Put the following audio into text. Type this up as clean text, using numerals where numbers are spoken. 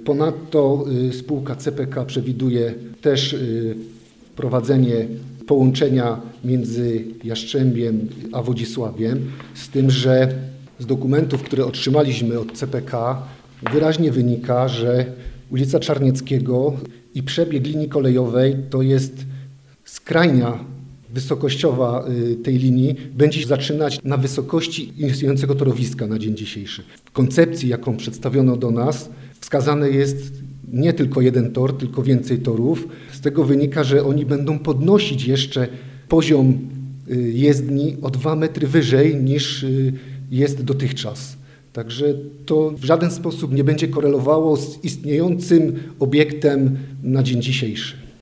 Ponadto spółka CPK przewiduje też wprowadzenie połączenia między Jastrzębiem a Wodzisławiem, z tym, że z dokumentów, które otrzymaliśmy od CPK, wyraźnie wynika, że ulica Czarnieckiego i przebieg linii kolejowej to jest skrajnia wysokościowa tej linii, będzie się zaczynać na wysokości istniejącego torowiska na dzień dzisiejszy. W koncepcji, jaką przedstawiono do nas, wskazane jest nie tylko jeden tor, tylko więcej torów. Z tego wynika, że oni będą podnosić jeszcze poziom jezdni o 2 metry wyżej niż jest dotychczas. Także to w żaden sposób nie będzie korelowało z istniejącym obiektem na dzień dzisiejszy.